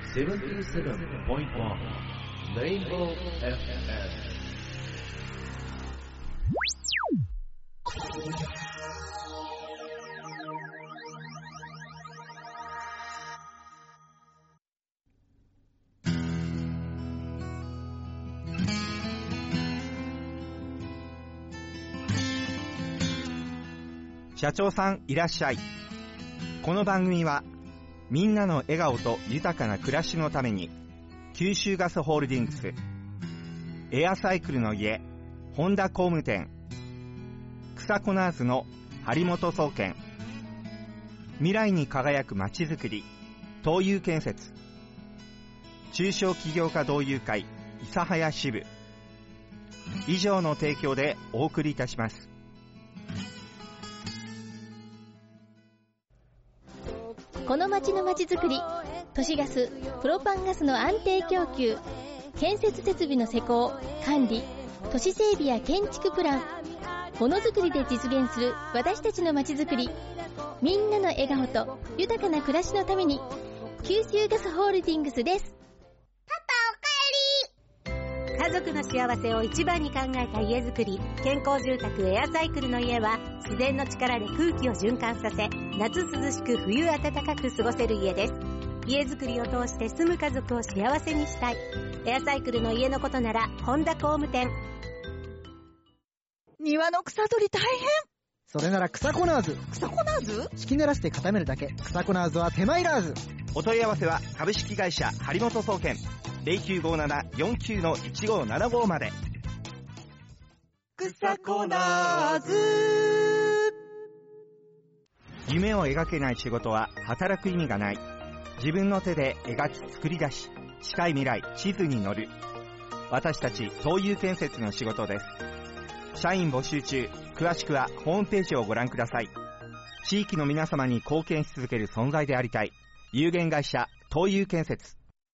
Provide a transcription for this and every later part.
Rainbow FM。 社長さんいらっしゃい。この番組はみんなの笑顔と豊かな暮らしのために九州ガスホールディングス、エアサイクルの家本田工務店、草コナーズの張本総研、未来に輝くまちづくり東友建設、中小企業家同友会諫早支部以上の提供でお送りいたします。 この町の町づくり、都市ガス、プロパンガスの安定供給、建設設備の施工、管理、都市整備や建築プラン、ものづくりで実現する私たちの町づくり、みんなの笑顔と豊かな暮らしのために九州ガスホールディングスです。 家族の幸せを一番に考えた家づくり、健康住宅エアサイクルの家は自然の力で空気を循環させ、夏涼しく冬暖かく過ごせる家です。家づくりを通して住む家族を幸せにしたい。エアサイクルの家のことなら本田工務店。 庭の草取り大変。 それなら草コナーズ。 草コナーズ？ 敷き濡らして固めるだけ。草コナーズは手間いらず。 お問い合わせは株式会社張本総研 0957-49-1575 まで。 草コナーズ。 夢を描けない仕事は働く意味がない。自分の手で描き作り出し、近い未来地図に乗る。私たち東友建設の仕事です。社員募集中。詳しくはホームページをご覧ください。地域の皆様に貢献し続ける存在でありたい。有限会社東友建設。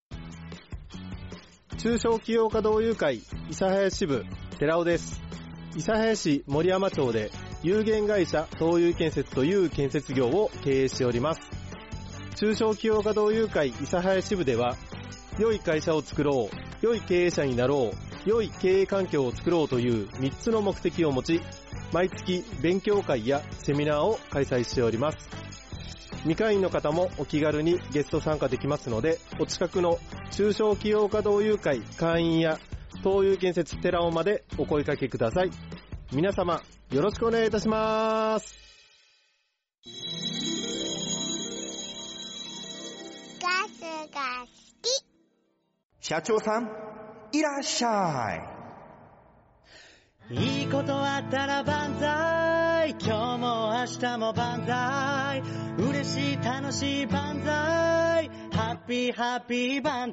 中小企業家同友会諫早支部寺尾です。諫早市森山町で有限会社東友建設という建設業を経営しております。中小企業家同友会諫早支部では、良い会社を作ろう、良い経営者になろう、良い経営環境を作ろうという3つの目的を持ち、毎月勉強会やセミナーを開催しております。未会員の方もお気軽にゲスト参加できますので、お近くの中小企業家同友会会員や東友建設寺尾までお声掛けください。皆様よろしくお願いいたします。 ガスが好き。 社長さんいらっしゃい。いいことあったら万歳。今日も明日も万歳。嬉しい楽しい万歳。ハッピーハッピー万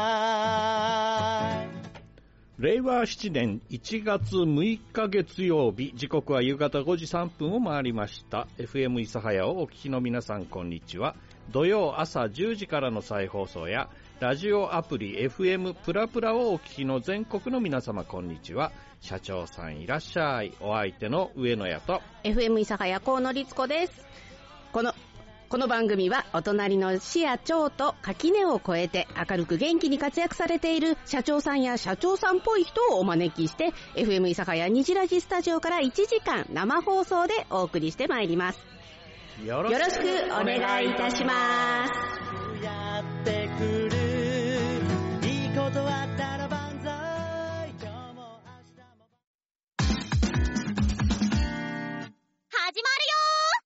歳。 令和7年1月6日月曜日、時刻は夕方5時3分を回りました。 FM 諫早をお聞きの皆さん、こんにちは。土曜朝10時からの再放送やラジオアプリ FM プラプラをお聞きの全国の皆様、こんにちは。社長さんいらっしゃい。お相手の上野屋と FM 諫早河野律子です。この番組はお隣の市や町と垣根を越えて明るく元気に活躍されている社長さんや社長さんっぽい人をお招きして FM 諫早虹ラジスタジオから1時間生放送でお送りしてまいります。よろしくお願いいたします。 やってくるいいことあったら万歳。今日も明日も始まるよ。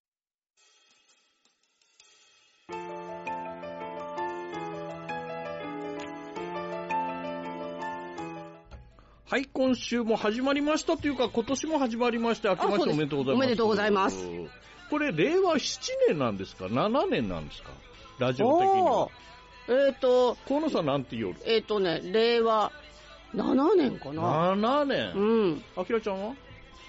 はい、今週も始まりましたというか、今年も始まりまして、明けましておめでとうございます。 おめでとうございます。 これ令和7年なんですか7年なんですか、ラジオ的には。 河野さんなんて言う？ 令和7年かな。 7年。 うん。 あきらちゃんは？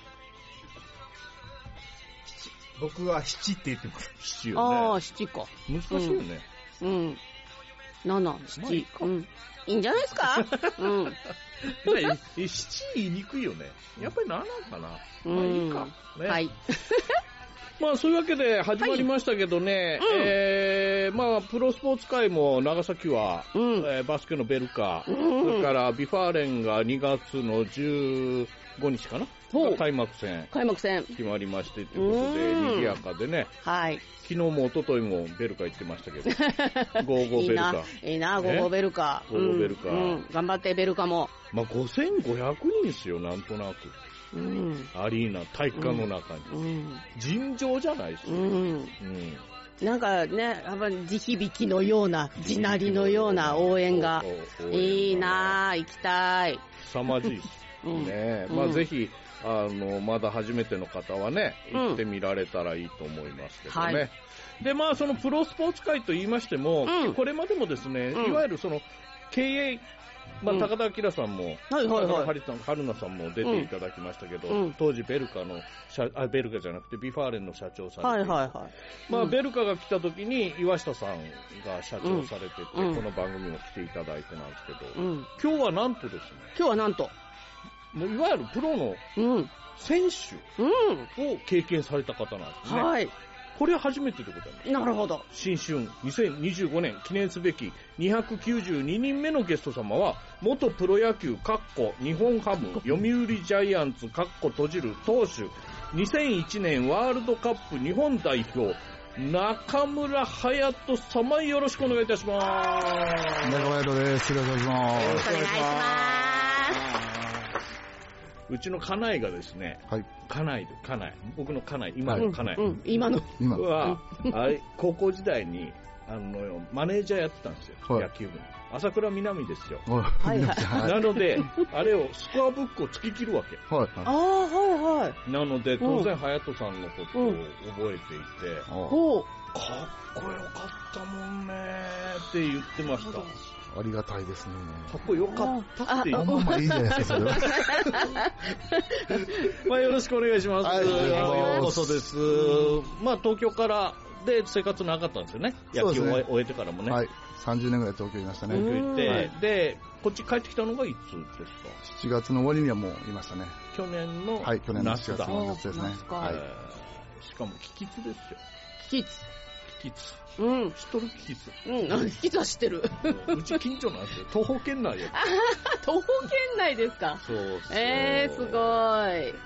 僕は7って言ってます。 7よね。 ああ、7か。 難しいよね。 うん。7、7。うん。いいんじゃないですか。うん。 7言いにくいよね。やっぱり7かな。まあいいか。ね。 はい。 まあそういうわけで始まりましたけどね、ままあ、プロスポーツ界も長崎は、バスケのベルカ、それからビファーレンが2月の15日かな、開幕戦決まりましてということで、賑やかでね、 はい、 昨日も一昨日もベルカ行ってましたけど、ゴーゴーベルカ。 いいな、ゴーゴーベルカ。 ゴーゴーベルカ。 頑張ってベルカも。 まあ、5500人ですよ、なんとなく。アリーナ、体育館の中に。尋常じゃないですよ。 なんかね、やっぱり地響きのような、地鳴りのような応援が。いいなぁ、行きたい。 凄まじいですね。まあ、ぜひ、まだ初めての方はね、行ってみられたらいいと思いますけどね。で、まあ、そのプロスポーツ界と言いましても、これまでもですね、いわゆるその、経営、まあ、高田明さんも、春菜さんも出ていただきましたけど、当時ベルカの、ベルカじゃなくてビファーレンの社長さんで、まあ、ベルカが来た時に岩下さんが社長されてて、この番組も来ていただいてなんですけど、今日はなんとですね、もういわゆるプロの選手を経験された方なんですね。はい。これは初めてでございます。 なるほど。 新春2025年記念すべき292人目のゲスト様は、元プロ野球日本ハム、読売ジャイアンツ閉じる投手、2001年ワールドカップ日本代表、中村隼人様、よろしくお願いいたします。 中村隼人です。よろしくお願いします。 よろしくお願いします。 うちの家内がですね、僕の家内、今の家内は、高校時代に、マネージャーやってたんですよ、野球部に。朝倉南ですよ。なので、あれを、スコアブックを突き切るわけ。なので、当然、隼人さんのことを覚えていて、かっこよかったもんねって言ってました。 ありがたいですね。 かっこよかったって言う。 まあいいじゃないですか、それは。 まあよろしくお願いします。ようこそです。まあ東京からで生活長かったんですよね。野球を終えてからもね。 はい。30年ぐらい東京いましたね。 東京行って、で、こっち帰ってきたのがいつですか ？7月の終わりにはもういましたね。 去年の去年の7月の夏ですね。 はい。しかも、キキツですよ。 キキツ。 キキツ。知っとるキキツ。 キキツは知ってる。 うち近所なんですよ。東方圏内や。 東方圏内ですか？ そう。 すごい。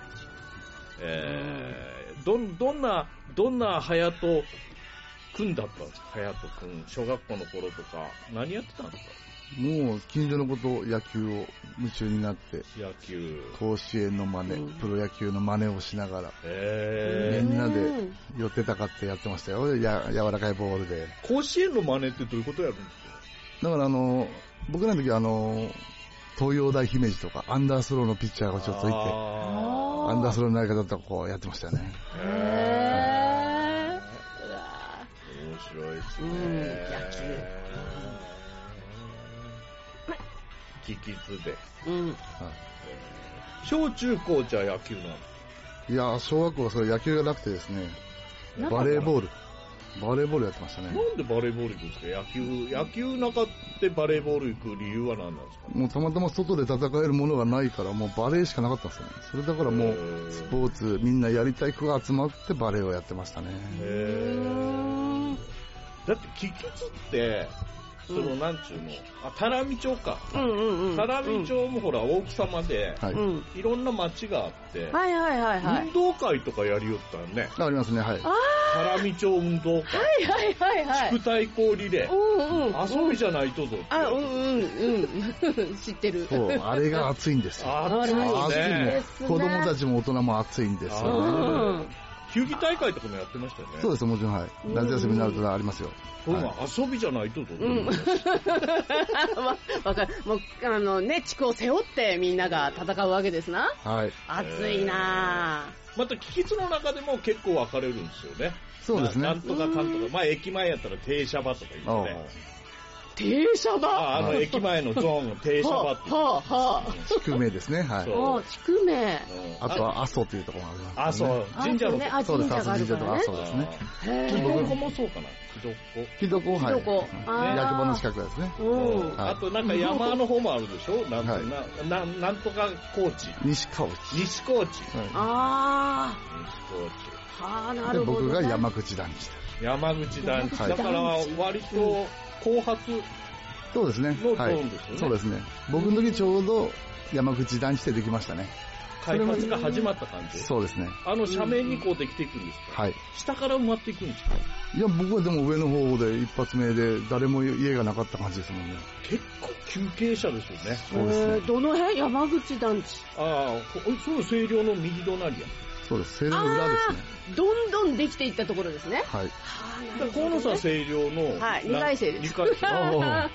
どんな隼人くんだったんですか？隼人くん、小学校の頃とか、何やってたんですか？ もう、近所のこと、野球を夢中になって、甲子園の真似、プロ野球の真似をしながら、みんなで寄ってたかってやってましたよ。柔らかいボールで。 甲子園の真似ってどういうことやるんですか？ だから僕らの時は東洋大姫路とか、アンダースローのピッチャーがちょっといて、アンダースローのやり方とかこうやってましたよね。 面白いですね。 野球。 キキツで。小中高じゃ野球なの？ いや、小学校はそれ野球がなくてですね、バレーボールやってましたね。 なんでバレーボール行くんですか？野球なかってバレーボール行く理由は何なんですか？ もうたまたま外で戦えるものがないから、もうバレーしかなかったんですよね。それだからもう、スポーツ、みんなやりたい子が集まってバレーをやってましたね。 だってキキツって、なんちゅうの、多良見町か。多良見町もほら、大草まで、いろんな町があって、運動会とかやりよったよね。 ありますね、はい。 多良見町運動会。地区対抗リレー。遊びじゃないとぞ。 知ってる。 そう、あれが熱いんですよ。 熱いね。 子供たちも大人も熱いんですよね。 球技大会とかもやってましたよね。 そうです、もちろん、はい。夏休みになるとありますよ。 遊びじゃないとぞ。 わかる。もう、地区を背負ってみんなが戦うわけですな。 はい。 熱いなまた、キキツの中でも結構分かれるんですよね。 そうですね。 なんとかかんとか。まあ、駅前やったら停車場とか言ってね。 停車場？ 駅前のゾーン、停車場って。 地区名ですね、はい。 地区名。 あとは、阿蘇というところもありますね。 神社の。 そうです、阿蘇神社とか阿蘇ですね。 木床もそうかな。 木床、はい。役場の近くですね。 あとなんか山の方もあるでしょ？なんとか高知。 西高知。 西高知。 なるほど。 僕が山口団地で。 山口団地。だから割と後発そうですね。 のゾーンですよね。 そうですね。僕の時ちょうど山口団地でできましたね。 開発が始まった感じ。 そうですね。 斜面にこうできていくんですか。 はい。 下から埋まっていくんですか。 いや、僕はでも上の方で一発目で誰も家がなかった感じですもんね。 結構急傾斜ですよね。 そうですね。 どの辺？山口団地。 そう、清涼の右隣や。 そうです。清涼の裏ですね。 どんどんできていったところですね。 はい。 河野さん清涼の。 はい、2回生です。 2回生。はい。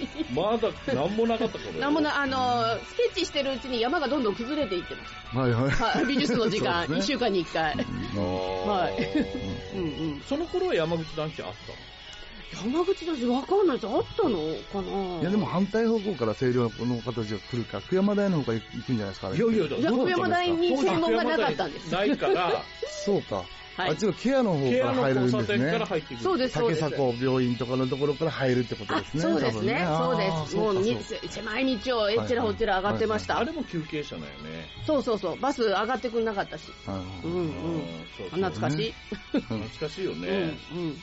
まだ何もなかった頃。 何もスケッチしてるうちに山がどんどん崩れていってます。 はいはい。 美術の時間、1週間に1回。はい。 その頃は山口団地あったの？ 山口団地わかんないです。あったのかな。 いやでも反対方向から清涼の形が来るか、久山台の方が行くんじゃないですかね。 いや、 久山台に専門がなかったんです。 ないから。 そうか。あっちのケアの方から入るんですね。 そうです、そうです。 竹迫病院とかのところから入るってことですね。 そうですね、そうです。もう狭い道をえっちらほっちら上がってました。 あれも休憩車だよね。 そうそうそう。バス上がってくんなかったし。懐かしい。 懐かしいよね。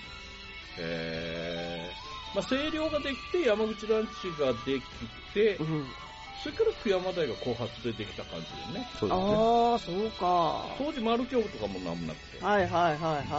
清涼ができて、山口団地ができて、それから久山台が後発でできた感じでね。 そうですね。 ああ、そうか。 当時丸京とかもなんもなくて。 はいはいはいはい。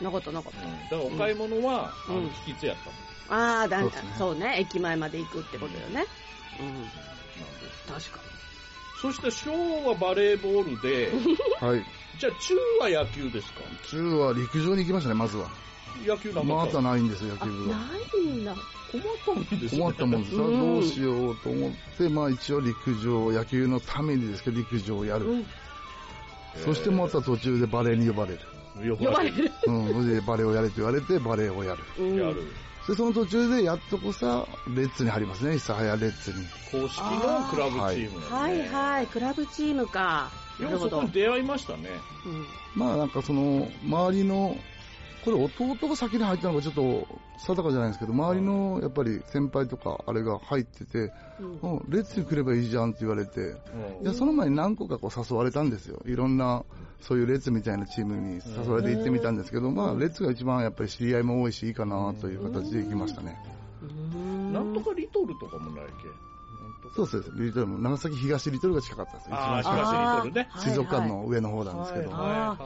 なかった。 だからお買い物は、引き継やったもん。ああ、そうね。駅前まで行くってことよね。確かに。 そして小はバレーボールで、 はい。 じゃあ中は野球ですか？ 中は陸上に行きましたね、まずは。 野球なんかまたないんですよ、野球部が。 ないんだ。 困ったもんですね。 困ったもんです。どうしようと思って、一応陸上、野球のためにですけど、陸上をやる。そしてまた途中でバレーに呼ばれる。 呼ばれる。 それでバレーをやれと言われて、バレーをやる。で、その途中でやっとこさ、レッツに入りますね、諫早レッツに。 公式のクラブチーム。 はいはい、クラブチームか。 なるほど。そこに出会いましたね。 なんか周りの、これ弟が先に入ったのがちょっと定かじゃないんですけど、周りのやっぱり先輩とかあれが入ってて、レッツに来ればいいじゃんって言われて、いやその前に何個か誘われたんですよ。いろんなそういうレッツみたいなチームに誘われて行ってみたんですけど、レッツが一番やっぱり知り合いも多いしいいかなという形で行きましたね。 なんとかリトルとかもないっけ？ そうです。リトルも長崎東リトルが近かったです。 東リトルね。 水族館の上の方なんですけど。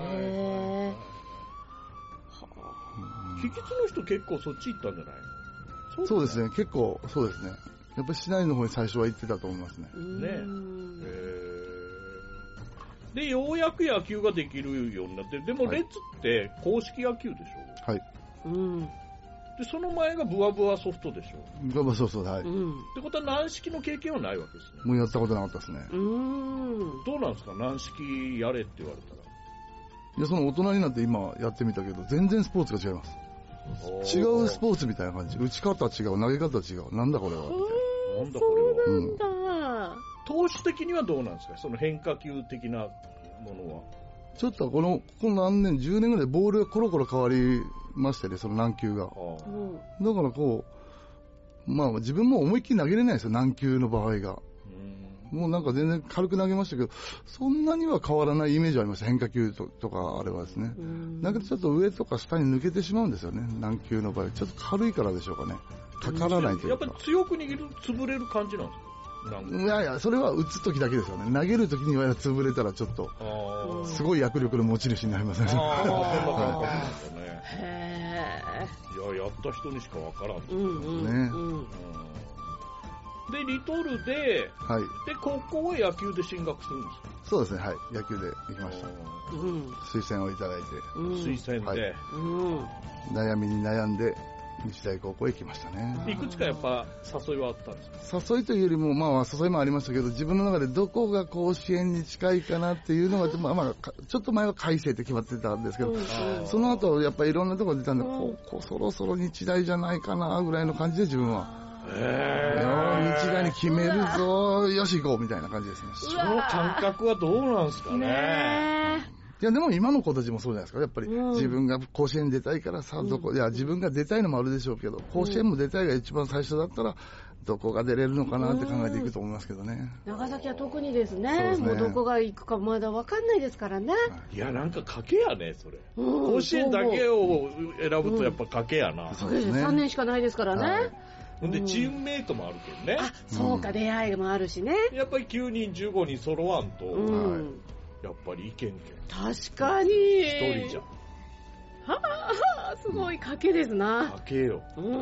引き継の人結構そっち行ったんじゃない？ そうですね、結構そうですね。やっぱり市内の方に最初は行ってたと思いますね。 で、ようやく野球ができるようになって、でもレッツって公式野球でしょ？ はい。 で、その前がブワブワソフトでしょ？ ブワブワソフト、はい。 ってことは軟式の経験はないわけですね。 もうやったことなかったですね。 どうなんですか？軟式やれって言われたら。 いや、大人になって今やってみたけど、全然スポーツが違います。違うスポーツみたいな感じ。打ち方は違う、投げ方は違う。なんだこれは。 なんだこれは。投手的にはどうなんですか？その変化球的なものは。 ちょっとこの何年、10年ぐらいボールがコロコロ変わりましてね、その軟球が。だから自分も思いっきり投げれないですよ、軟球の場合が。もうなんか全然軽く投げましたけど、そんなには変わらないイメージありました。変化球とかあれはですね。だけどちょっと上とか下に抜けてしまうんですよね。軟球の場合。ちょっと軽いからでしょうかね。かからないというか。 やっぱり強く握ると潰れる感じなんですか？ いや、それは打つときだけですよね。投げるときには潰れたらちょっと、すごい握力の持ち主になりますね。 いや、やった人にしかわからん。で、リトルで、で、高校は野球で進学するんですか？ そうですね、はい。野球で行きました。推薦をいただいて。 推薦で。 悩みに悩んで、日大高校へ行きましたね。 いくつかやっぱ誘いはあったんですか？誘いというよりも、誘いもありましたけど、自分の中でどこが甲子園に近いかなっていうのが、ちょっと前は海星って決まってたんですけど、その後やっぱりいろんなところ出たんで、そろそろ日大じゃないかなぐらいの感じで自分は。日大に決めるぞ、よし行こうみたいな感じですね。 その感覚はどうなんですかね。 いや、でも今の子たちもそうじゃないですか。やっぱり自分が甲子園出たいからさ、いや、自分が出たいのもあるでしょうけど、甲子園も出たいが一番最初だったら、どこが出れるのかなって考えていくと思いますけどね。 長崎は特にですね。もうどこが行くかまだ分かんないですからね。 いや、なんか賭けやね、それ。甲子園だけを選ぶとやっぱ賭けやな。 そうですね。3年しかないですからね。 ほんで、チームメイトもあるけどね。 あ、そうか、出会いもあるしね。 やっぱり9人15人揃わんと、やっぱりいけんけん。 確かに。 一人じゃ。 はぁ、すごい賭けですな。 賭けよ。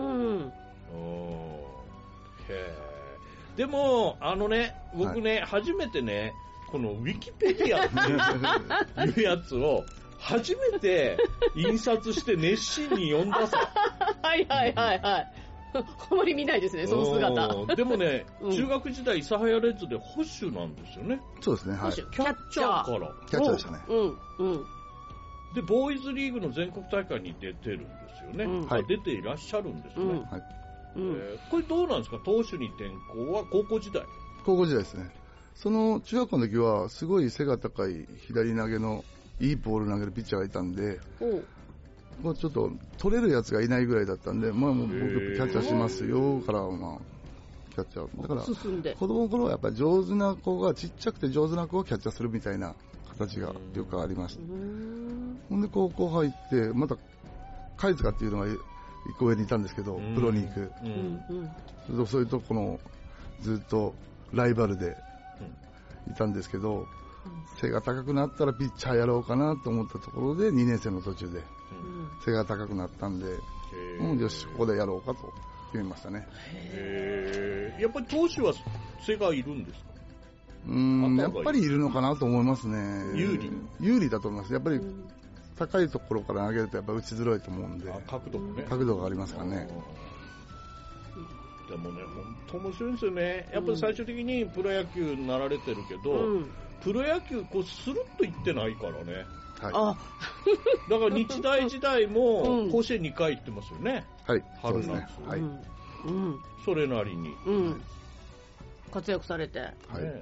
でも、僕ね、初めてね、このウィキペディアっていうやつを、初めて印刷して熱心に読んださ。 はいはいはいはい。あまり見ないですね、その姿。 でもね、中学時代、諫早レッズで捕手なんですよね。 そうですね、はい。 キャッチャーから。 キャッチャーでしたね。 で、ボーイズリーグの全国大会に出てるんですよね。出ていらっしゃるんですね。これどうなんですか、投手に転向は高校時代？ 高校時代ですね。その中学校の時は、すごい背が高い左投げのいいボール投げるピッチャーがいたんで、まあちょっと取れるやつがいないぐらいだったんで、まあもう僕キャッチャーしますよから、まあキャッチャー。だから子供の頃はやっぱり上手な子が、ちっちゃくて上手な子をキャッチャーするみたいな形がよくありました。ほんで高校入って、また貝塚っていうのが一個上にいたんですけど、プロに行く。そういうとこのずっとライバルでいたんですけど、背が高くなったらピッチャーやろうかなと思ったところで、2年生の途中で背が高くなったんで、もうよし、ここでやろうかと決めましたね。 やっぱり投手は背がいるんですか？ やっぱりいるのかなと思いますね。有利だと思います。やっぱり高いところから投げるとやっぱ打ちづらいと思うんで、 角度もね、 角度がありますからね。 でもね、本当面白いんですよね。やっぱり最終的にプロ野球になられてるけど、プロ野球こうスルッといってないからね。だから日大時代も甲子園2回行ってますよね。春夏。それなりに活躍されて。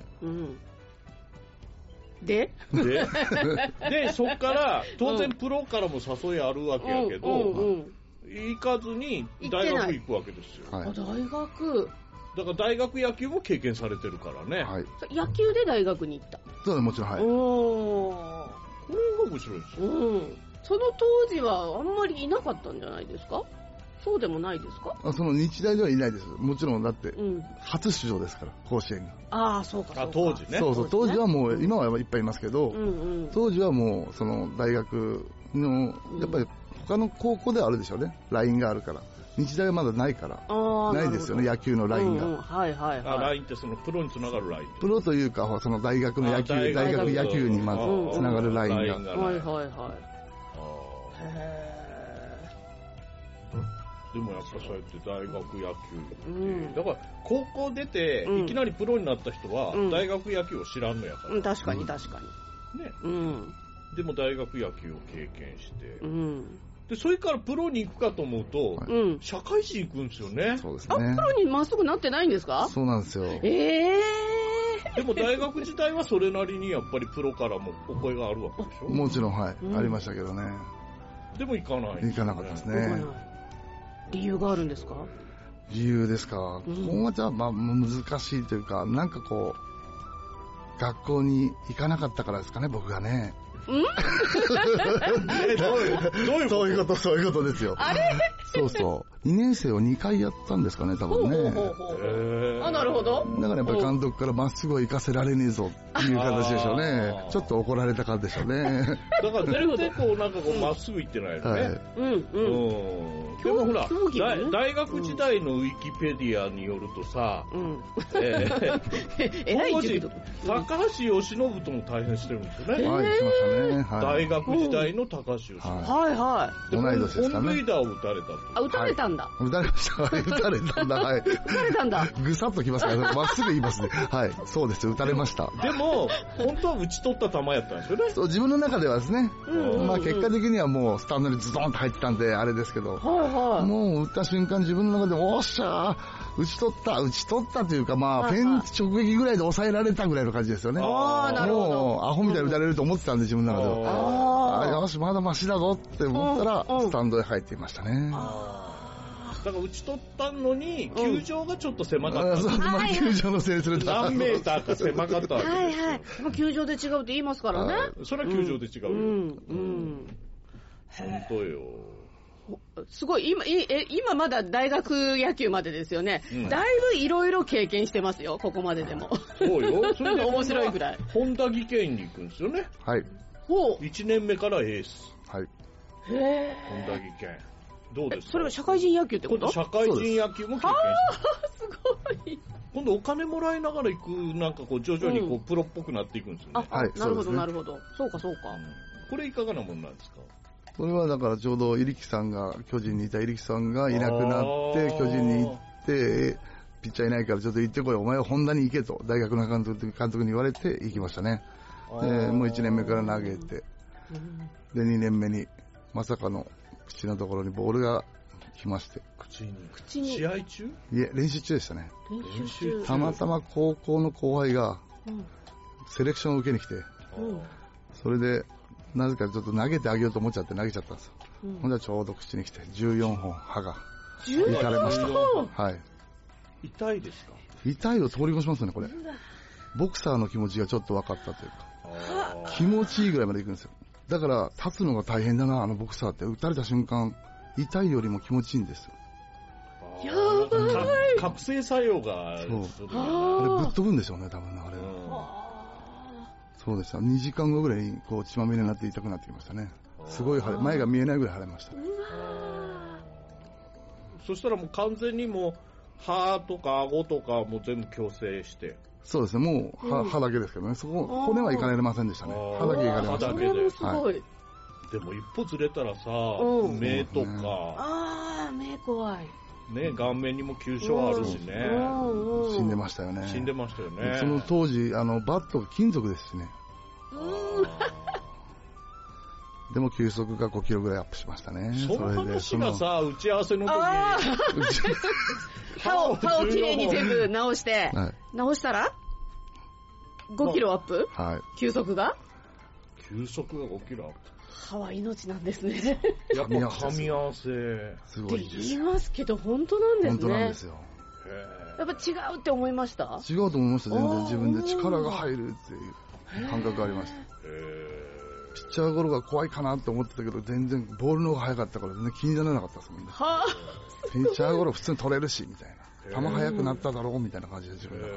で、そっから当然プロからも誘いあるわけやけど、行かずに大学行くわけですよ。 大学。 だから大学野球も経験されてるからね。 野球で大学に行った。 そうです、もちろん。 これが面白いですよ。 その当時はあんまりいなかったんじゃないですか？そうでもないですか？ その日大ではいないです。もちろんだって、初出場ですから、甲子園が。そうか。 当時ね。 そう、当時はもう、今はいっぱいいますけど、当時はもう、その大学の、やっぱり他の高校ではあるでしょうね。ラインがあるから。日大はまだないから。ないですよね、野球のラインが。 ラインってそのプロにつながるライン。 プロというか、その大学の野球、大学野球にまずつながるラインが。 でもやっぱそうやって大学野球って、だから高校出ていきなりプロになった人は大学野球を知らんのやから。 確かに確かに。 ね。でも大学野球を経験して、でそれからプロに行くかと思うと、社会人行くんですよね。 そうですね。 プロにまっすぐなってないんですか？ そうなんですよ。 でも大学時代はそれなりにやっぱりプロからもお声があるわけでしょ？ もちろん、ありましたけどね。 でも行かない。 行かなかったですね。 理由があるんですか？ 理由ですか。ここはじゃあ、難しいというか、なんかこう、学校に行かなかったからですかね、僕がね。そういうことですよ。 あれそう。2年生を2回やったんですかね、多分ね。 なるほど。 だからやっぱり監督からまっすぐは行かせられねえぞっていう形でしょうね。ちょっと怒られたからでしょうね。 だから絶対こうなんかこうまっすぐ行ってないよね。でもほら、大学時代のウィキペディアによるとさ、当時、高橋由伸とも対戦してるんですよね。 しましたね。 大学時代の高橋由伸。 同い年ですかね。 本塁打を打たれたと。 打たれたんだ。 だ。 打たれました。打たれたんだ。はい。 打たれたんだ。 ぐさっときますから、まっすぐ言いますね。はい。そうです。打たれました。 でも、本当は打ち取った球やったんですよね。 そう、自分の中ではですね。まあ結果的にはもうスタンドにズドンと入ってたんで、あれですけど。はいはい。もう打った瞬間自分の中で、おっしゃー、打ち取ったというか、まあ、フェンス直撃ぐらいで抑えられたぐらいの感じですよね。 ああ、なるほど。 もう、アホみたいに打たれると思ってたんで、自分の中では。よし、まだマシだぞって思ったら、スタンドへ入っていましたね。 だから打ち取ったのに、球場がちょっと狭かった。 そう、まあ、球場のせいにすると。 何メーターか狭かったわけですよ。 はいはい。球場で違うって言いますからね。 それは球場で違うよ。本当よ。 すごい、今まだ大学野球までですよね。だいぶいろいろ経験してますよ、ここまででも。 そうよ。それで面白いぐらい。 本田技研に行くんですよね。 はい。 1年目からエース。 はい。 へぇー。本田技研。どうですか？ それは社会人野球ってこと？ 社会人野球も経験してすごい。 今度お金もらいながら行く、なんかこう徐々にこうプロっぽくなっていくんですよね。 はい。なるほど、なるほど。そうか、そうか。 これいかがなもんなんですか？ それはだからちょうど入木さんが、巨人にいた入木さんがいなくなって、巨人に行って、ピッチャーいないからちょっと行ってこい、お前は本田に行けと、大学の監督に言われて行きましたね。もう1年目から投げて、で、2年目に、まさかの口のところにボールが来まして。 口に試合中？いえ、練習中でしたね。 練習中。 たまたま高校の後輩が、セレクションを受けに来て、それで、なぜかちょっと投げてあげようと思っちゃって投げちゃったんですよ。ほんでちょうど口に来て14本歯がいかれました。はい。 痛いですか？ 痛いを通り越しますね、これ。ボクサーの気持ちがちょっと分かったというか、気持ちいいぐらいまで行くんですよ。だから立つのが大変だな、あのボクサーって。打たれた瞬間、痛いよりも気持ちいいんですよ。 やばい。 覚醒作用がある。 そう。あれぶっ飛ぶんでしょうね、多分ね、あれ。そうでした。2時間後ぐらいにこう血まみれになって痛くなってきましたね。すごい腫れ、前が見えないぐらい腫れましたね。 そしたらもう完全にもう歯とか顎とかも全部矯正して。 そうですね、もう歯だけですけどね。そこ骨はいかれませんでしたね。歯だけいかれました。 歯だけで。 すごい。 でも一歩ずれたらさ、目とか。 目怖い。 ね、顔面にも急所あるしね。 死んでましたよね。 死んでましたよね。 その当時、バットが金属ですしね。でも球速が5キロぐらいアップしましたね。 その話がさ、打ち合わせの時に。 歯をきれいに全部直して、直したら5キロアップ？ はい。 球速が 5キロアップ。 歯は命なんですね。 やっぱ噛み合わせ。 すごいです。 言いますけど、本当なんですね。 本当なんですよ。 やっぱ違うって思いました？ 違うと思いました。全然自分で力が入るっていう感覚がありました。ピッチャーゴロが怖いかなって思ってたけど、全然ボールの方が速かったから全然気にならなかったですもんね。ピッチャーゴロ普通に取れるし、みたいな。球速くなっただろうみたいな感じで自分だから。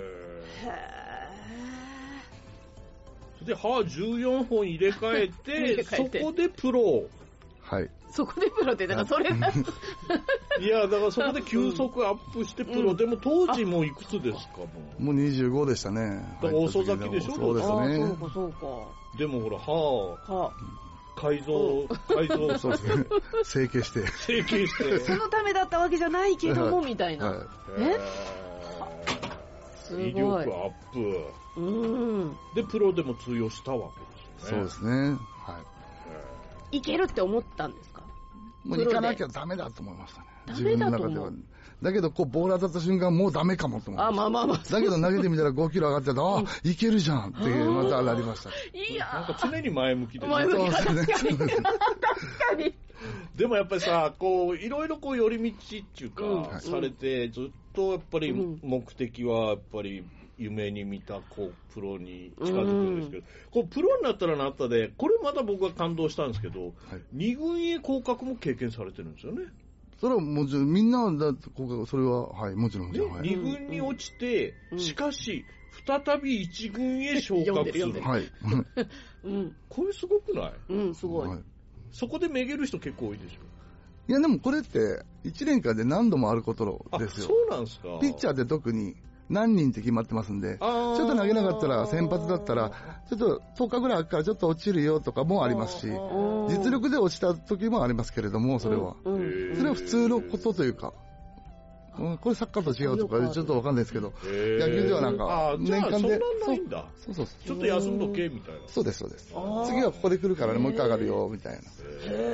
で、歯14本入れ替えて、そこでプロ。 はい。 そこでプロって、だからそれだ。 いや、だからそこで球速アップしてプロ。でも当時もういくつですか？ もう25でしたね。 だから遅咲きでしょ？ そうですね。 そうか、そうか。 でもほら、歯、改造、 そうですね。整形して。 そのためだったわけじゃないけども、みたいな。 威力アップ。で、プロでも通用したわけですよね。 そうですね。はい。 いけるって思ったんですか？ もう行かなきゃダメだと思いましたね。 自分の中では。 だけど、こう、ボール当たった瞬間、もうダメかもと思って。 まあ。 だけど投げてみたら5キロ上がってたいけるじゃんって、またなりました。 いやなんか常に前向きで。 前向きだ、確かに。 でもやっぱりさ、こう、いろいろこう、寄り道っていうか、されて、ずっとやっぱり目的は、やっぱり、夢に見たこうプロに近づくんですけど、こうプロになったらなったで、これまた僕は感動したんですけど、2軍へ降格も経験されてるんですよね。 それはもちろん、みんなだって降格、それは、はい、もちろん。 2軍に落ちて、しかし、再び1軍へ昇格する。 はい。 これすごくない？ すごい。 そこでめげる人結構多いでしょ。 いや、でもこれって、1年間で何度もあることですよ。 そうなんですか。 ピッチャーって特に、 何人って決まってますんで、ちょっと投げなかったら、先発だったら、ちょっと10日ぐらい空くからちょっと落ちるよとかもありますし、実力で落ちた時もありますけれども、それは。それは普通のことというか、これサッカーと違うとかちょっとわかんないですけど、野球ではなんか年間でそうちょっと休んどけみたいな。 そうです。次はここで来るからね、もう一回上がるよみたいな。 すごいよ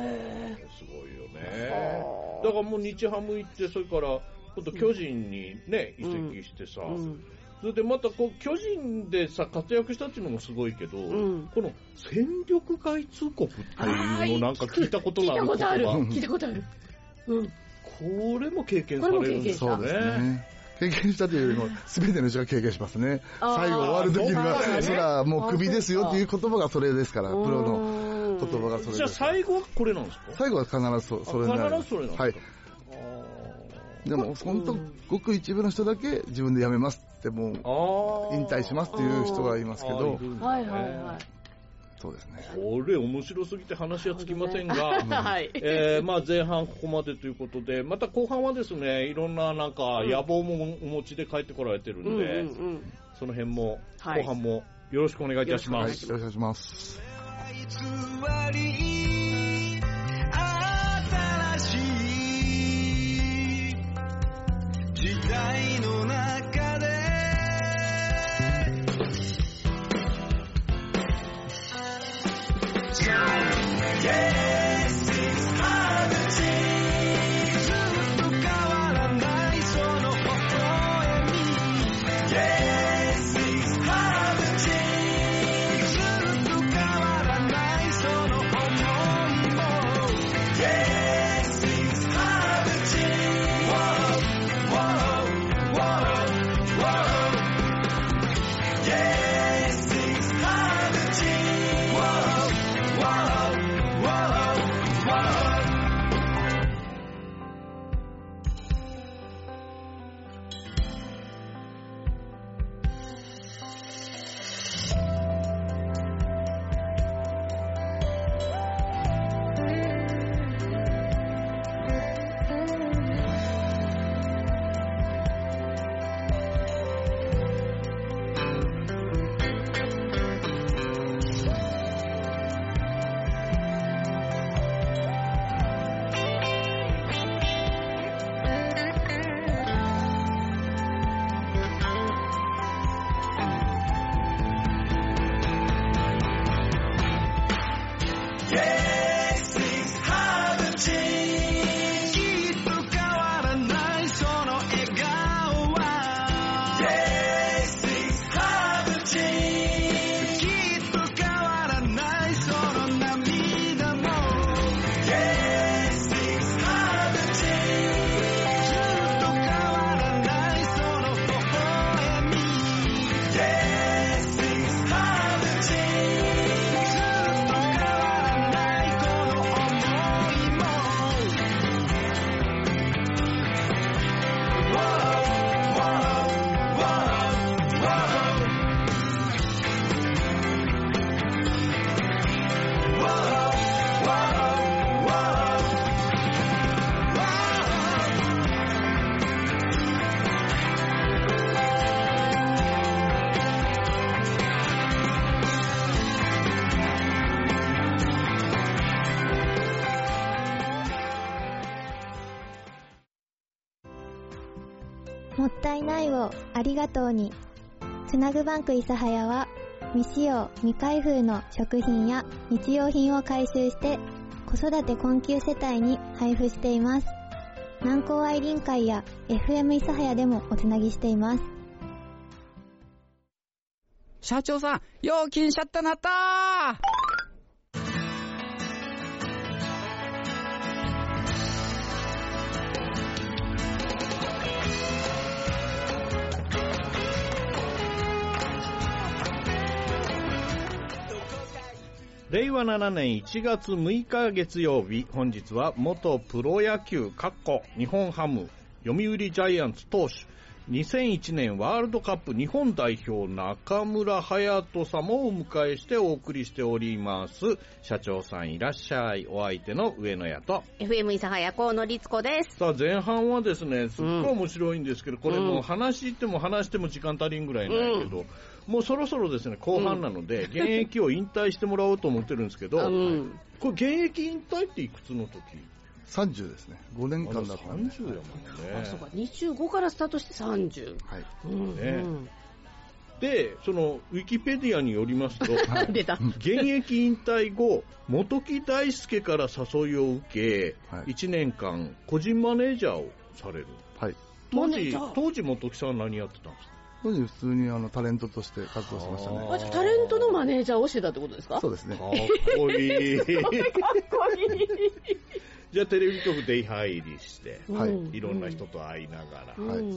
ね。だからもう日ハム行って、それから今度巨人にね移籍してさ、それでまたこう巨人でさ活躍したっていうのもすごいけど、この戦力外通告っていうのなんか聞いたことがある。 聞いたことある。 これも経験されるんですよね。 経験したというよりも、全ての人が経験しますね。最後終わるときには、それはもうクビですよっていう言葉がそれですから、プロの言葉がそれです。 じゃあ最後はこれなんですか？ 最後は必ずそれになる。 必ずそれなんですか？ はい。でも、本当、ごく一部の人だけ自分で辞めますって、もう、引退しますっていう人がいますけど、そうですね。 これ面白すぎて話はつきませんが、まあ前半ここまでということで、また後半はですね、いろんななんか野望もお持ちで帰ってこられてるんで、その辺も後半もよろしくお願いいたします。 よろしくお願いします。 新しい時代の中でもったいないをありがとうに。つなぐバンク諫早は未使用未開封の食品や日用品を回収して子育て困窮世帯に配布しています。南高愛林会や FM 諫早でもおつなぎしています。 社長さん、料金シャッターなったー。 令和7年1月6日月曜日、本日は元プロ野球日本ハム読売ジャイアンツ投手 2001年ワールドカップ日本代表中村隼人様をお迎えしてお送りしております。社長さんいらっしゃい。お相手の上野屋と FM 諫早河野律子です。 さあ前半はですねすっごい面白いんですけど、これもう話しても時間足りんぐらいなんやけど、もうそろそろですね後半なので、現役を引退してもらおうと思ってるんですけど、これ現役引退っていくつの時 ？30ですね。5年間だったんで。 30やもんね。 そうか、25からスタートして30。 はい。 で、そのウィキペディアによりますと、 出た。 現役引退後、本木大輔から誘いを受け、1年間個人マネージャーをされる。 はい。 当時本木さんは何やってたんですか？ 当時普通にタレントとして活動しましたね。 じゃあタレントのマネージャーをしてたってことですか？ そうですね。 かっこいい。かっこいい。じゃあテレビ局出入りして、いろんな人と会いながら。 面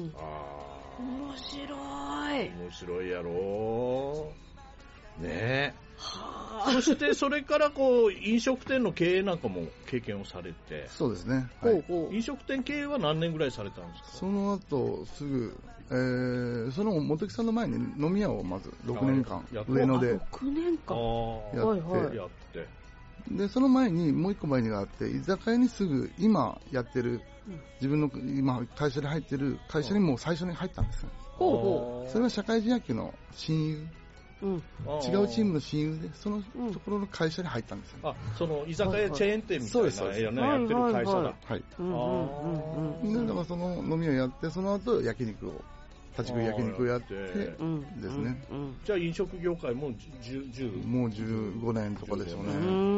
白いやろう。ねえ。そしてそれから飲食店の経営なんかも経験をされて。 そうですね。 飲食店経営は何年ぐらいされたんですか？ その後すぐ、その本木さんの前に飲み屋をまず6年間上野で 6年間やって。 でその前にもう一個前にがあって、居酒屋にすぐ今やってる自分の今会社に入ってる会社にもう最初に入ったんですね。それは社会人野球の親友、違うチームの親友でそのところの会社に入ったんですよ。 その居酒屋チェーン店みたいなやってる会社だ。 はい。でだからその飲み屋やって、その後立ち食い焼肉をやってですね。 じゃあ飲食業界ももう15年とかでしょうね。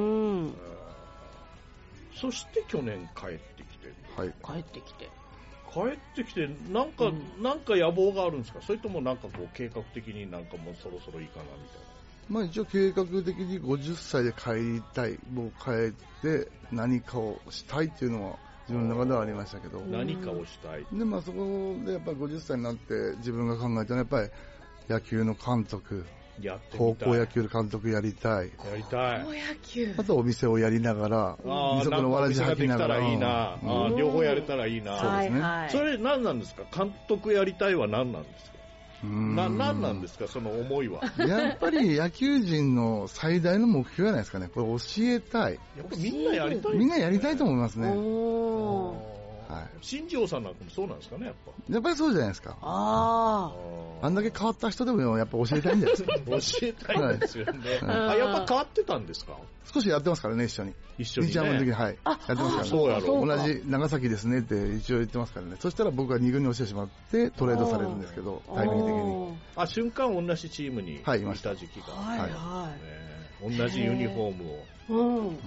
そして去年帰ってきて。 帰ってきてなんか野望があるんですか？それともなんか計画的になんかもうそろそろいいかなみたいな。 まあ一応計画的に50歳で帰りたい、もう帰って何かをしたいっていうのは自分の中ではありましたけど、 何かをしたいで、まあそこでやっぱり50歳になって自分が考えたのはやっぱり野球の監督、高校野球の監督やりたい。あとお店をやりながら、二足のわらじ履きながらいいな。両方やれたらいいな。 そうですね。 それ何なんですか？監督やりたいは何なんですか？何なんですかその思いは。 やっぱり野球人の最大の目標じゃないですかね。これ教えたい。 やっぱみんなやりたい。 みんなやりたいと思いますね。 新庄さんなんかもそうなんですかね、やっぱりそうじゃないですか。あんだけ変わった人でもやっぱ教えたいんじゃないですか。 教えたいんですよね。やっぱ変わってたんですか？ 少しやってますからね、一緒に。 一緒にね。 日ハムの時に、やってますからね。 そうやろ。 同じ長崎ですねって一応言ってますからね。そしたら僕が2軍に教えてしまってトレードされるんですけど、タイミング的に。 瞬間同じチームにいた時期が。同じユニフォームを。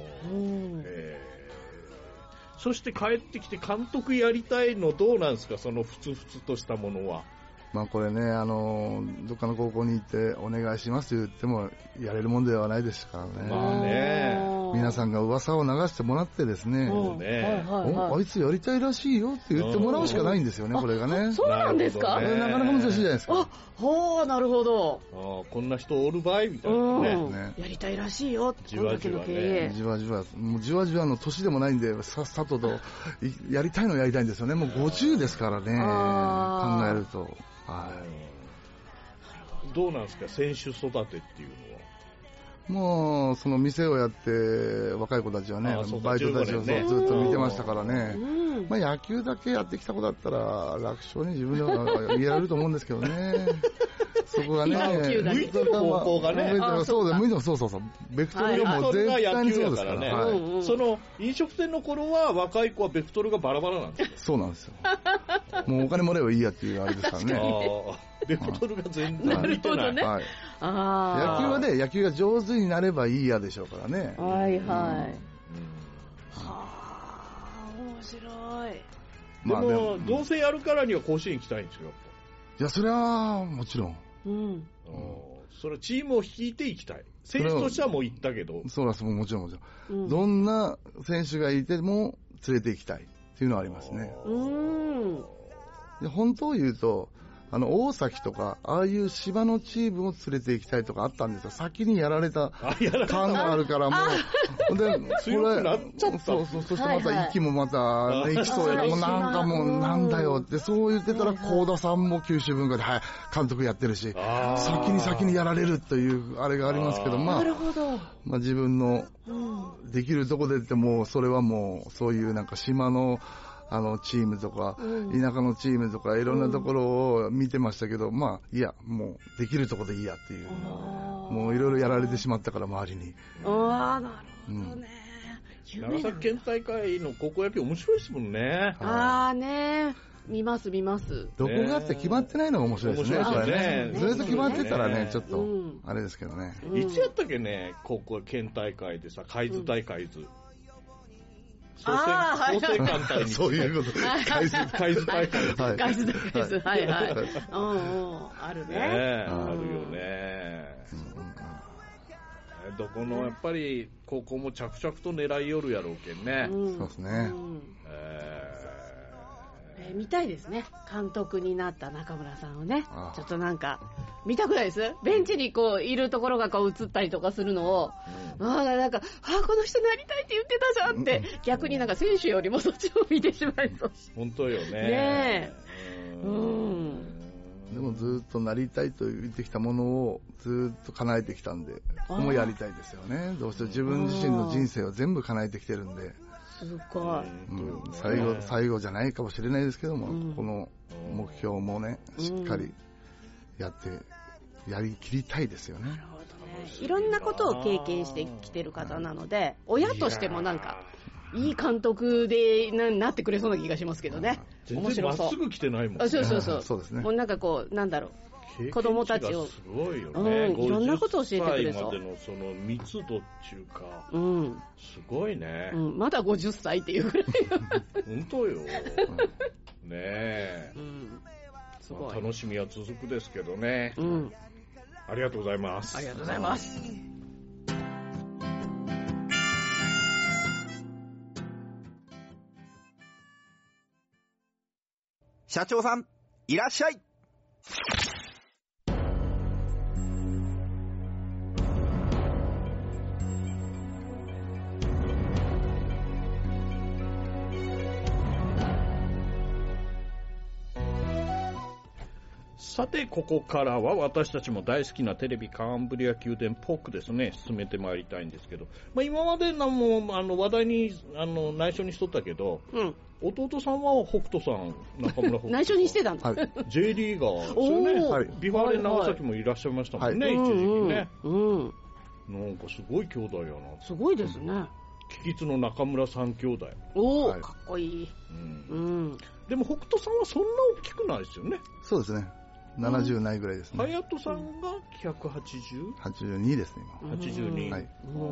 そして帰ってきて監督やりたいのどうなんですか？そのふつふつとしたものは。 まあこれね、どっかの高校に行ってお願いしますと言ってもやれるもんではないですからね。 まあね。 皆さんが噂を流してもらってですね、あいつやりたいらしいよって言ってもらうしかないんですよね、これがね。 そうなんですか？ なかなか難しいじゃないですか。 なるほど。 こんな人おる場合みたいなね。 やりたいらしいよ、 じわじわね。 じわじわの年でもないんで、さっさとやりたいのやりたいんですよね。もう50ですからね、考えると。 どうなんですか、選手育てっていうのは。 もうその店をやって若い子たちはね、バイトたちをずっと見てましたからね。まあ野球だけやってきた子だったら楽勝に自分ではやれると思うんですけどね。そこがね、 向いてる方向がね。 そうだ、向いてる、そう。ベクトルがもう絶対にそうですからね。 その飲食店の頃は若い子はベクトルがバラバラなんですよ。 そうなんですよ。もうお金もらえばいいやっていうあれですからね。 ベクトルが全然向いてない。 野球はね、野球が上手になればいいやでしょうからね。 面白い。 でもどうせやるからには甲子園行きたいんですよ、やっぱ。 いや、それはもちろん。 それチームを率いていきたい。選手としてはもう行ったけど。 そうなんです、もちろん。どんな選手がいても連れて行きたいっていうのはありますね。で本当を言うと、 大崎とか、ああいう芝のチームを連れて行きたいとかあったんですよ。先にやられた感があるから、もう。で、 強くなっちゃった。 そう、そしてまた息もまた、ね、息そうやもうなんかもうなんだよって、そう言ってたら、幸田さんも九州文化で、はい、監督やってるし、先にやられるという、あれがありますけど、まあ、自分の、できるとこでってもう、それはもう、そういうなんか島の、チームとか、田舎のチームとか、いろんなところを見てましたけど、まあ、いや、もう、できるとこでいいやっていう。もう、いろいろやられてしまったから、周りに。 なるほどね。 長崎県大会の高校野球面白いですもんね。 ね。見ます。 どこがって決まってないのが面白いですね。ずっと決まってたらね、ちょっと、あれですけどね。 いつやったっけね、高校県大会でさ、海津大会図。創成艦隊に。 そういうこと。 海津大会。 海津大会。はい。あるね。 あるよね。どこのやっぱり高校も着々と狙いよるやろうけんね。 そうですね。 見たいですね。監督になった中村さんをね。ちょっとなんか、見たくないです？ベンチにこう、いるところがこう映ったりとかするのを、なんか、この人なりたいって言ってたじゃんって、逆になんか選手よりもそっちを見てしまいそう。 本当よね。 ねでもずっとなりたいと言ってきたものをずっと叶えてきたんで、ここもやりたいですよね。どうして自分自身の人生を全部叶えてきてるんで。 すごい。 最後じゃないかもしれないですけども、この目標もね、しっかりやりきりたいですよね。 なるほどね。いろんなことを経験してきてる方なので、親としてもなんか、いい監督でなってくれそうな気がしますけどね。 面白そう。まっすぐ来てないもんね。 そう。 そうですね。 もうなんかこう、なんだろう。子供たちをすごいよね。 いろんなことを教えてくれそう。 50歳までのその密度っていうか、すごいね。 まだ50歳っていうぐらい。 本当よ。ねえ。すごい。楽しみは続くですけどね。ありがとうございます。 ありがとうございます。 社長さん、いらっしゃい。 さて、ここからは私たちも大好きなテレビカンブリア宮殿ポークですね、進めてまいりたいんですけど、今までのも話題に内緒にしとったけど、弟さんは北斗さん、中村北斗さん。 内緒にしてたんだ。 J リーガーですよね。ビファーレ長崎もいらっしゃいましたもんね、一時期ね。なんかすごい兄弟やな。 すごいですね。 キキツの中村三兄弟。 かっこいい。 でも北斗さんはそんな大きくないですよね。 そうですね。70ないぐらいですね。 隼人さんが 180？82 ですね、 今。82。はい。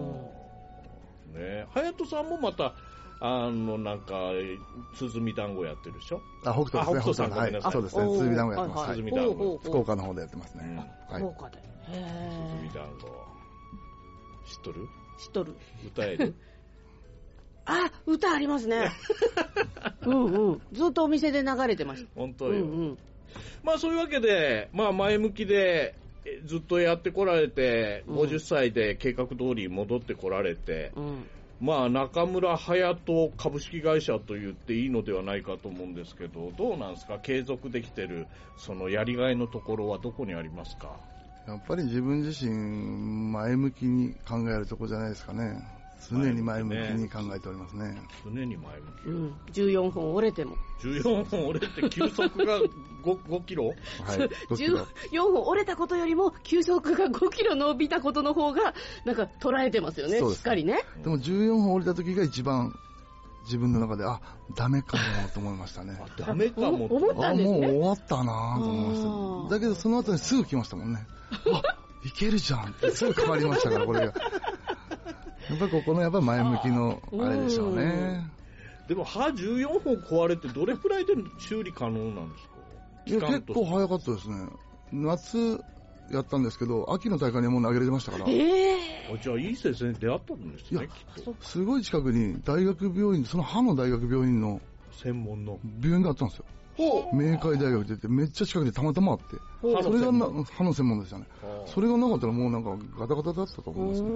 ね、隼人さんもまた、なんか、鼓団子やってるでしょ？ 北斗ですね。 北斗さんごめんなさい。 そうですね。鼓団子やってます。 鼓団子。 福岡の方でやってますね。 福岡で。 鼓団子。知っとる？ 知っとる。 歌える？ 歌ありますね。ずっとお店で流れてました。 本当よ。そういうわけで、前向きでずっとやってこられて、50歳で計画通り戻ってこられて、中村隼人株式会社と言っていいのではないかと思うんですけど、どうなんですか？継続できてる、そのやりがいのところはどこにありますか？ やっぱり自分自身、前向きに考えるところじゃないですかね。常に前向きに考えておりますね。 常に前向き。 14本折れても。 14本折れて球速が 5キロ？ はい、5キロ。 14本折れたことよりも球速が5キロ伸びたことの方がなんか捉えてますよね。しっかりね。 でも14本折れた時が一番自分の中でダメかもと思いましたね。 ダメかも思ったんですね。 もう終わったなと思いました。だけどその後にすぐ来ましたもんね。いけるじゃんってすぐ変わりましたから、これが。やっぱりここの前向きのあれでしょうね。 でも歯14本壊れてどれくらいで修理可能なんですか？ いや、結構早かったですね。夏やったんですけど、秋の大会にはもう投げれてましたから。 じゃあいい先生に出会ったんですね、きっと。 すごい近くに大学病院、その歯の大学病院の専門の病院があったんですよ。明海大学出て、めっちゃ近くにたまたまあって、それが歯の専門でしたね。それがなかったらもうなんかガタガタだったと思いますね。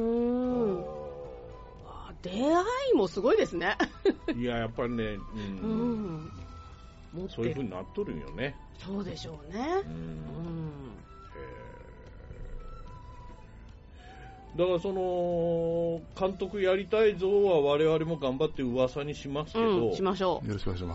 出会いもすごいですね。 いや、やっぱりね、そういう風になっとるんよね。 そうでしょうね。 だからその監督やりたいぞは我々も頑張って噂にしますけど、 しましょう。 よろしくお願いします。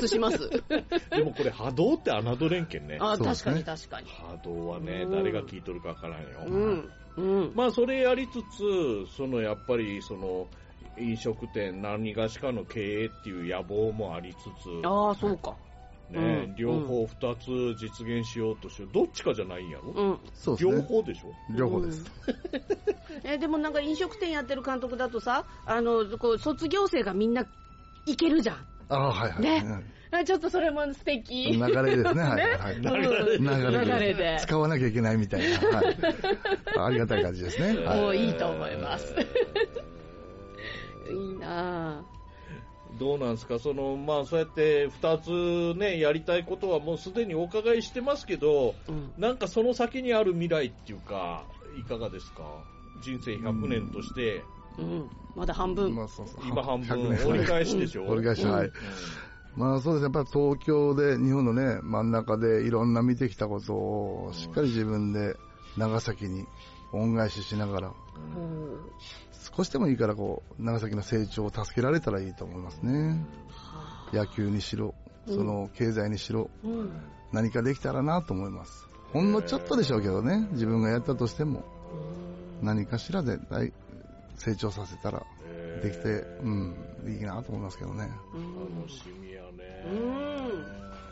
します。 でもこれ波動って侮れんけんね。 確かに確かに。 波動はね、誰が聞いとるかわからんよ。まあそれやりつつ、そのやっぱりその飲食店何がしかの経営っていう野望もありつつ、 そうか。 ね、両方2つ実現しようとして、どっちかじゃないんやろ。 そうですね。 両方でしょ。 両方です。 でもなんか飲食店やってる監督だとさ、こう卒業生がみんな行けるじゃん。ね。ちょっとそれも素敵。 流れですね。流れで。使わなきゃいけないみたいな。ありがたい感じですね。 もういいと思います。いいなぁ。 どうなんですか、まあ、そうやって2つね、やりたいことはもうすでにお伺いしてますけど、なんかその先にある未来っていうか、いかがですか、人生100年として。 まだ半分。 今半分、折り返しでしょ。 折り返し、はい。まあそうですね、やっぱり東京で、日本のね、真ん中でいろんな見てきたことを、しっかり自分で長崎に恩返ししながら、少しでもいいから長崎の成長を助けられたらいいと思いますね。野球にしろ、その経済にしろ、何かできたらなと思います。ほんのちょっとでしょうけどね、自分がやったとしても、何かしらで成長させたらできて、いいなと思いますけどね。 楽しみやね。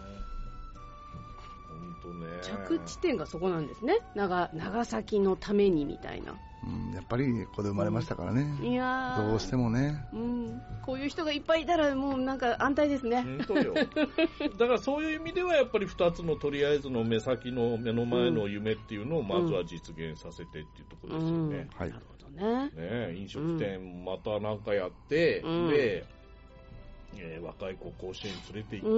着地点がそこなんですね。長崎のためにみたいな。 やっぱりここで生まれましたからね。どうしてもね。 こういう人がいっぱいいたらもうなんか安泰ですね。 本当よ。だからそういう意味ではやっぱり2つのとりあえずの目先の目の前の夢っていうのをまずは実現させてっていうところですよね。 なるほどね。 飲食店またなんかやって、で、若い子甲子園連れて行って、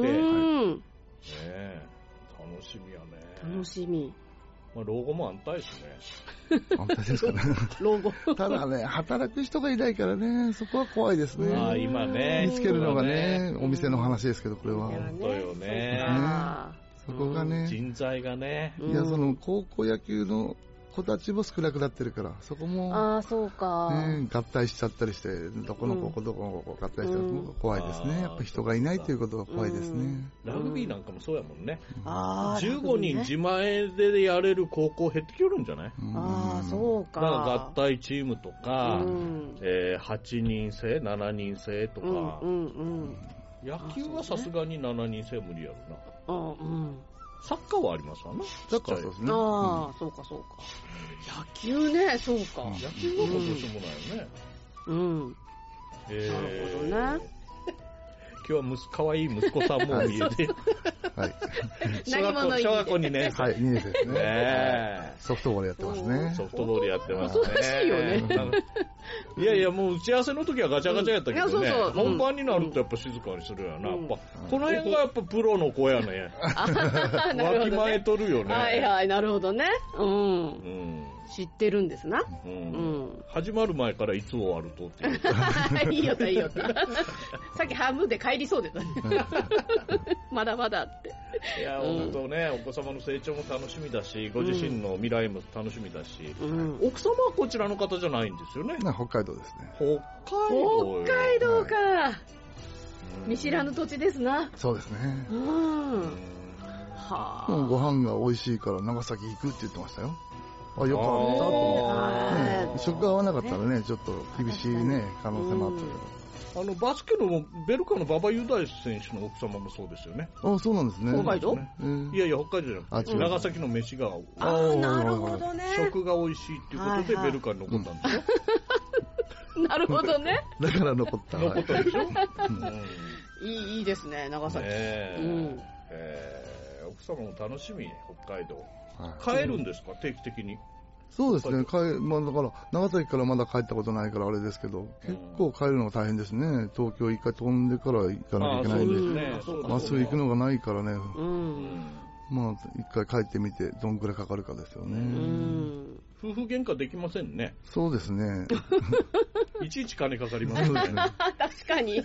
楽しみやね。 楽しみ。 老後も安泰ですね。 安泰ですかね。 老後。 ただね、働く人がいないからね、そこは怖いですね。 今ね。 見つけるのがね、お店の話ですけど、これは。 本当よね。 そこがね。 人材がね。 いや、高校野球の子たちも少なくなってるから、そこも、 そうか。 合体しちゃったりして、どこの子、どこの子合体したら怖いですね。やっぱ人がいないということが怖いですね。 ラグビーなんかもそうやもんね。15人自前でやれる高校減ってきよるんじゃない？ そうか。 だから合体チームとか、8人制、7人制とか、野球はさすがに7人制は無理やろな。サッカーはありますわね。 サッカーそうですね。 そうかそうか。野球ね、そうか。 野球はどうしようもないよね。 なるほどね。 今日は可愛い息子さんも見えて。 はい。 小学校2年生。 はい、2年生ですね。ソフトボールやってますね。 ソフトボールやってますね。 恐ろしいよね。 いやいや、もう打ち合わせの時はガチャガチャやったけどね。本番になるとやっぱ静かにするやな。やっぱ、この辺がやっぱプロの子やね。わきまえとるよね。 はいはい、なるほどね。知ってるんですな。 始まる前からいつ終わるとっていいよったいいよった。さっき半分で帰りそうでたね。まだまだって。 いや、本当ね、お子様の成長も楽しみだし、ご自身の未来も楽しみだし、奥様はこちらの方じゃないんですよね。 北海道ですね。 北海道か。見知らぬ土地ですな。 そうですね。ご飯が美味しいから長崎行くって言ってましたよ。よかったと思って。食が合わなかったらね、ちょっと厳しいね、可能性もあったけど。バスケのベルカの馬場雄大選手の奥様もそうですよね。 そうなんですね。 北海道？ いやいや、北海道じゃなくて、長崎の飯が、 なるほどね。 食が美味しいっていうことでベルカに残ったんですよ。 なるほどね。 だから残った。 残ったでしょ。 いいですね、長崎。 奥様も楽しみ、北海道。帰るんですか、定期的に。 そうですね、だから長崎からまだ帰ったことないからあれですけど、結構帰るのが大変ですね。東京一回飛んでから行かなきゃいけないんで、まっすぐ行くのがないからね、まあ一回帰ってみてどんくらいかかるかですよね。 夫婦喧嘩できませんね。 そうですね。 いちいち金かかりますね。 確かに。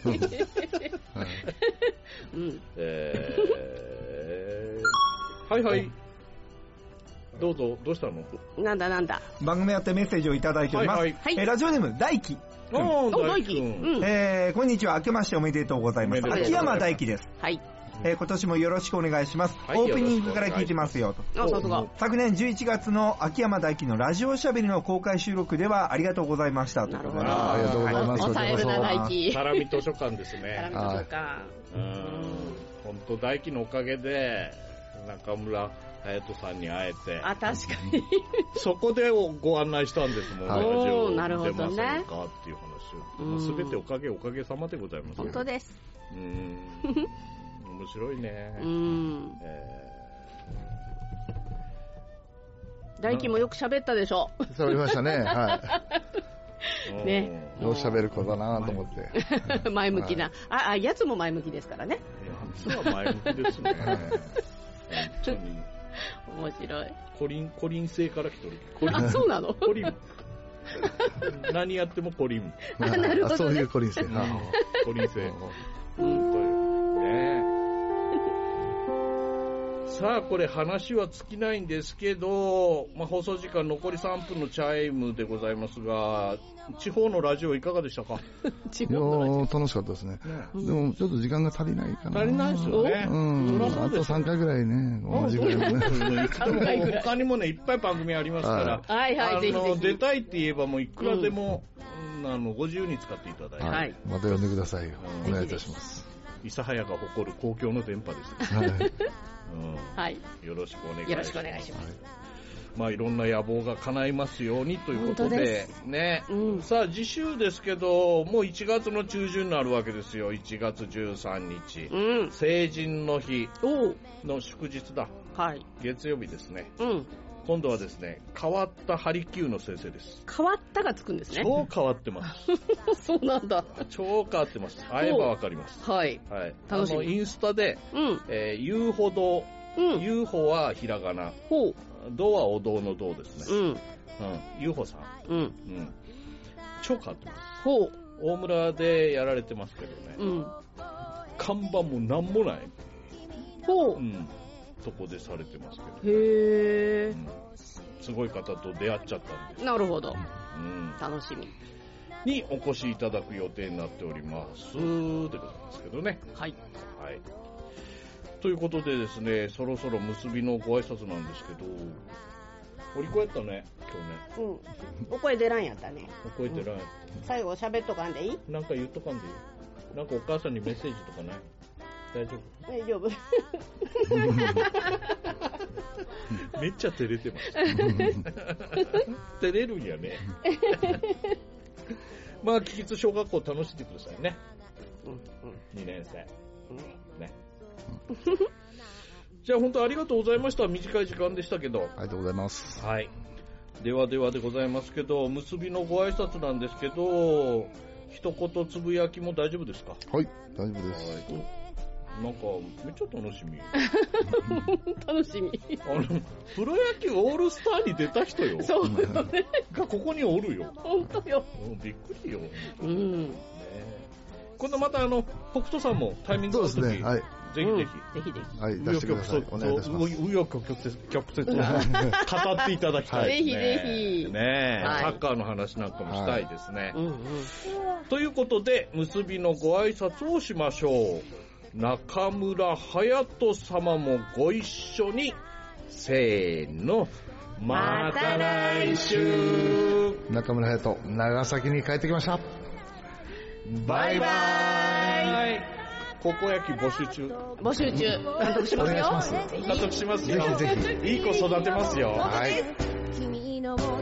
はいはい。どうぞ、どうしたの？ なんだ。 番組やってメッセージをいただいております。ラジオネーム、大輝。 大輝。 こんにちは、明けましておめでとうございます。秋山大輝です。 はい。 今年もよろしくお願いします。オープニングから聞いてますよと。昨年11月の秋山大輝のラジオしゃべりの公開収録ではありがとうございました。 なるほど。 ありがとうございます。 抑えるな大輝。 タラミ図書館ですね。 タラミ図書館。 本当大輝のおかげで中村隼人さんに会えて。 確かに。 そこでご案内したんですもん。ラジオなるほどね。 出ませんかっていう話を。すべておかげさまでございます。 本当です。 面白いね。 大輝もよく喋ったでしょ。 喋りましたね。はい。 ね。 よう喋る子だなと思って。 前向きな。やつも前向きですからね。 やつは前向きですね。 面白い。 コリン星から来てる。 そうなの？ コリン。何やってもコリン。 なるほど。 そういうコリン星。 コリン星。ね。さあこれ話は尽きないんですけど、放送時間残り3分のチャイムでございますが、地方のラジオいかがでしたか？ いや楽しかったですね。でもちょっと時間が足りないかな。 足りないですよね。 あと3回ぐらいね、同じぐらいね。 他にもねいっぱい番組ありますから、出たいって言えばもういくらでもご自由に使っていただいて、 また呼んでくださいよ。お願いいたします。 諫早が誇る公共の電波です。 はい。 よろしくお願いします。 よろしくお願いします。 いろんな野望が叶いますようにということでね。さあ次週ですけど、もう1月の中旬になるわけですよ。1月13日、成人の日の祝日だ。 はい。 月曜日ですね。今度はですね、変わったハリキューの先生です。 変わったがつくんですね。 超変わってます。 そうなんだ。 超変わってます。会えばわかります。 はい。 楽しみ。インスタで、言うほど、UFO はひらがな。道はお堂の道ですね。UFO さん。超変わってます。大村でやられてますけどね。看板もなんもない。そこでされてますけど。 へー。 すごい方と出会っちゃったんで。 なるほど。楽しみ。 にお越しいただく予定になっておりますでございますけどね。 はい。 ということでですね、そろそろ結びのご挨拶なんですけど、お利口やったね、今日ね。 お声出らんやったね。 お声出らんやった。 最後喋っとかんでいい？ なんか言っとかんでいい？なんかお母さんにメッセージとかない？大丈夫？ 大丈夫。 めっちゃ照れてます。照れるんやね。期日小学校楽しんでくださいね。2年生。ね。じゃあ本当ありがとうございました。短い時間でしたけど。 ありがとうございます。 はい。ではでございますけど、結びのご挨拶なんですけど、一言つぶやきも大丈夫ですか？ はい、大丈夫です。 なんかめっちゃ楽しみ。 楽しみ。 プロ野球オールスターに出た人よ。 そうよね。 がここにおるよ。 本当よ。 びっくりよ。今度また北斗さんもタイミングの時、ぜひぜひ。はい、出してください。お願いいたします。 紆余曲折語っていただきたいですね。 ぜひ。 ねえ、サッカーの話なんかもしたいですね。ということで、結びのご挨拶をしましょう。中村隼人様もご一緒に、せーの、また来週。 中村隼人、長崎に帰ってきました。 バイバイ。高校野球募集中。 監督しますよ。 監督しますよ。 ぜひぜひ。 いい子育てますよ。 はい。